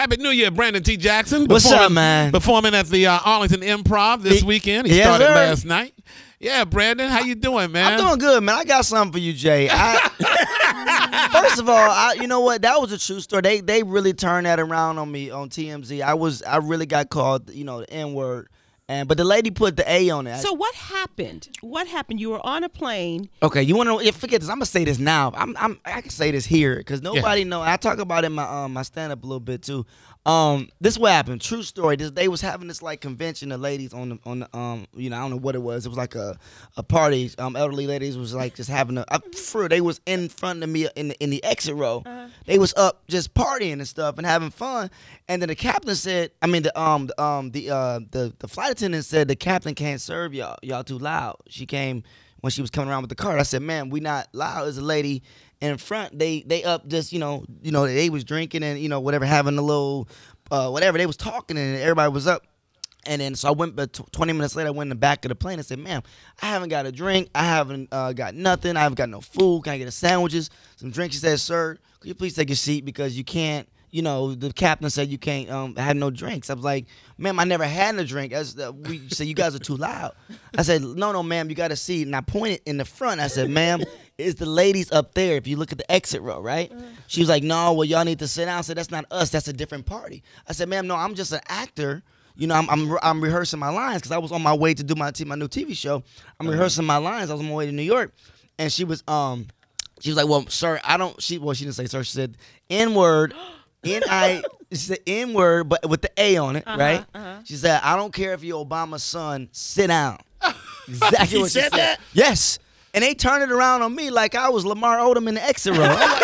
Happy New Year, Brandon T. Jackson. What's up, man? Performing at the Arlington Improv this weekend. He started last night. Yeah, Brandon, how you doing, man? I'm doing good, man. I got something for you, Jay. First of all, you know what? That was a true story. They really turned that around on me on TMZ. I really got called, the N-word. But the lady put the A on it. So what happened? What happened? You were on a plane. Okay, you want to know? Forget this. I'm gonna say this now. I can say this here because nobody know. I talk about it in my stand up a little bit too. This is what happened. True story. They was having this like convention of ladies on the I don't know what it was. It was like a party. Elderly ladies was like just having they was in front of me in the exit row. They was up just partying and stuff and having fun. And then the captain said, the flight attendant said the captain can't serve y'all. Y'all too loud. She came when she was coming around with the cart. I said, "Man, we not loud." There's a lady in front. They up just they was drinking and whatever, having a little whatever. They was talking and everybody was up. And then so I went, but 20 minutes later, I went in the back of the plane and said, "Ma'am, I haven't got a drink. I haven't got nothing. I haven't got no food. Can I get a sandwiches, some drinks?" She said, "Sir, could you please take your seat because you can't." The captain said you can't have no drinks. I was like, "Ma'am, I never had a drink." We said, "You guys are too loud." I said, No, ma'am, you got a seat." And I pointed in the front. I said, "Ma'am, it's the ladies up there. If you look at the exit row, right?" She was like, "No, well, y'all need to sit down." I said, "That's not us. That's a different party." I said, "Ma'am, no, I'm just an actor. I'm rehearsing my lines because I was on my way to do my new TV show. I'm rehearsing my lines. I was on my way to New York." And she was like, "Well, sir, I don't." She didn't say sir. She said N-word. She said N-word, but with the A on it, right? She said, "I don't care if you're Obama's son, sit down." Exactly what she said. That? Yes. And they turned it around on me like I was Lamar Odom in the exit row.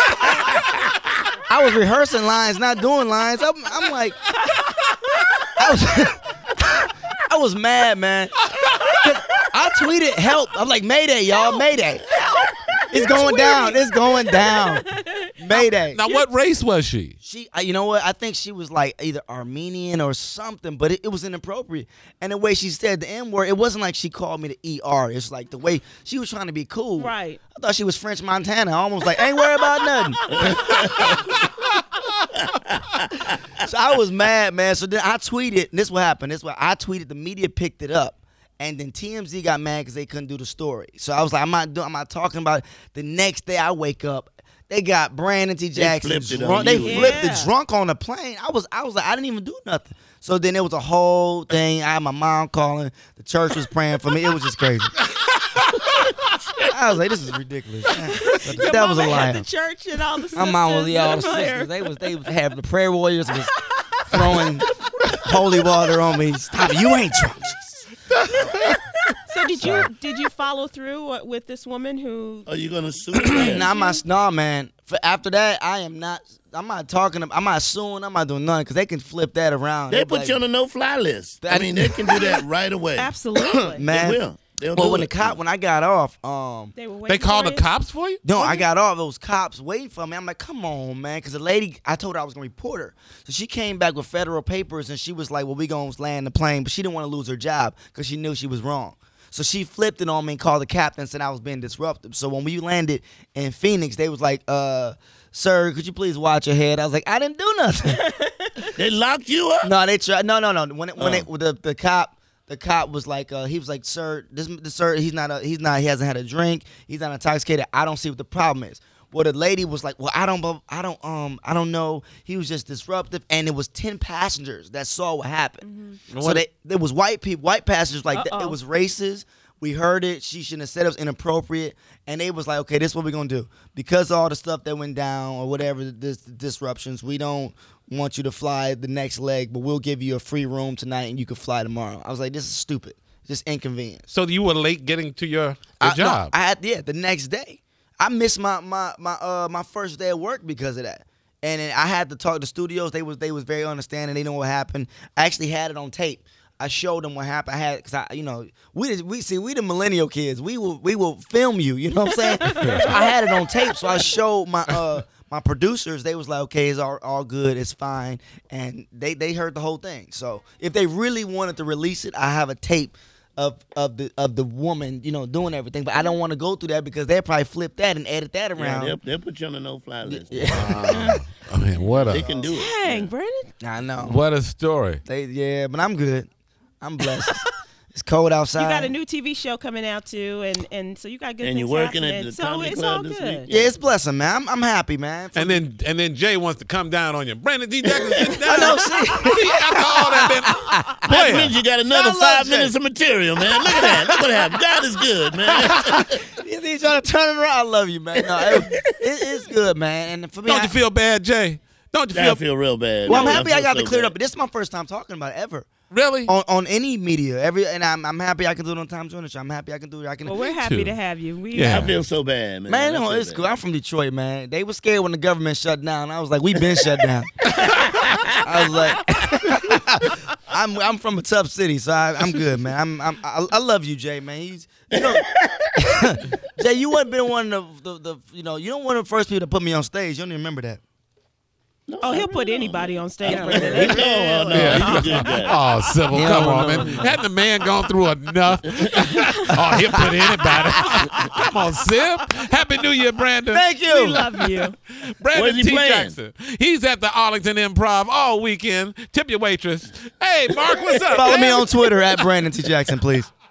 I was rehearsing lines, not doing lines. I'm like, I was mad, man. I tweeted help. I'm like, "Mayday, y'all, Mayday. It's going down. It's going down. Mayday." Now, what race was she? You know what? I think she was like either Armenian or something, but it was inappropriate. And the way she said the N-word, it wasn't like she called me the ER. It's like the way she was trying to be cool. Right. I thought she was French Montana, almost like, "Ain't worried about nothing." So I was mad, man. So then I tweeted, and this is what happened. I tweeted, the media picked it up. And then TMZ got mad because they couldn't do the story. So I was like, I'm not talking about it. The next day I wake up, they got Brandon T. Jackson drunk. They flipped it drunk on the plane. I was like, I didn't even do nothing. So then it was a whole thing. I had my mom calling. The church was praying for me. It was just crazy. I was like, this is ridiculous. But that was a lie. The church and all the sisters. My mom was all the sisters. They was having the prayer warriors was throwing holy water on me. "Stop it. You ain't drunk." So did you follow through with this woman who? Are you gonna sue her? Nah, man. After that, I'm not talking. I'm not suing. I'm not doing nothing because they can flip that around. They put you on a no-fly list. They can do that right away. Absolutely, man. They will. Well, when I got off, they called the cops for you? No, I got off. Those cops waiting for me. I'm like, come on, man, because the lady, I told her I was gonna report her, so she came back with federal papers, and she was like, "Well, we gonna land the plane," but she didn't want to lose her job because she knew she was wrong. So she flipped it on me and called the captain and said I was being disruptive. So when we landed in Phoenix, they was like, "Sir, could you please watch your head?" I was like, "I didn't do nothing." They locked you up? No, they tried. No. When the cop was like, he was like, "Sir, this sir, he hasn't had a drink. He's not intoxicated. I don't see what the problem is." Well, the lady was like, "Well, I don't know. He was just disruptive." And it was 10 passengers that saw what happened. Mm-hmm. So there was white passengers like that. It was racist. We heard it. She shouldn't have said it. Was inappropriate. And they was like, "Okay, this is what we're gonna do because of all the stuff that went down or whatever the disruptions. We don't want you to fly the next leg, but we'll give you a free room tonight and you can fly tomorrow." I was like, "This is stupid. Just inconvenient." So you were late getting to your job? No, I had the next day. I missed my first day of work because of that. And then I had to talk to studios. They was very understanding. They know what happened. I actually had it on tape. I showed them what happened. I had because we the millennial kids. We will film you. You know what I'm saying? So I had it on tape. So I showed my producers. They was like, "Okay, it's all good. It's fine." And they heard the whole thing. So if they really wanted to release it, I have a tape the woman, doing everything. But I don't want to go through that because they'll probably flip that and edit that around. Yeah, they'll put you on a no-fly list. Yeah. I mean, They can do it. Dang, Brandon. I know. What a story. But I'm good. I'm blessed. It's cold outside. You got a new TV show coming out too, and so you got good. And things you're working happening. at the so Comedy it's Club all this good. week? Yeah, it's blessing, man. I'm happy, man. And then Jay wants to come down on you. Brandon T. Jackson, sit down. I know, see. After all that, That means you got another I love 5 Jay. minutes of material, man. Look at that. Look what happened. God is good, man. He's trying to turn it around. I love you, man. No, it's good, man. And for me, don't you feel bad, Jay? Don't you I feel feel real bad. well, I'm man. happy I feel got so to clear it bad. up. But this is my first time talking about it ever. really? On any media, and I'm happy I can do it on Time Joiner Show. I'm happy I can do it. Well, we're happy Too. to have you. Yeah. I feel so bad, man. Man, I no, feel it's bad. cool. I'm from Detroit, man. They were scared when the government shut down. I was like, we been shut down. I was like, I'm from a tough city, so I'm good, man. I love you, Jay, man. Jay, you wasn't been one of the you don't one of the first people to put me on stage. You don't even remember that. Oh, he'll put anybody on stage. Yeah. Brandon. Oh, no. Yeah. He's a good guy. Oh, Sybil, Yeah, come no, on, no, man. no. Hadn't the man gone through enough? Oh, he'll put anybody. Come on, Sib. Happy New Year, Brandon. Thank We you. love you. Brandon Where's he T. playing? Jackson. He's at the Arlington Improv all weekend. Tip your waitress. Hey, Mark, what's up? Follow me man? on Twitter at Brandon T. Jackson, please.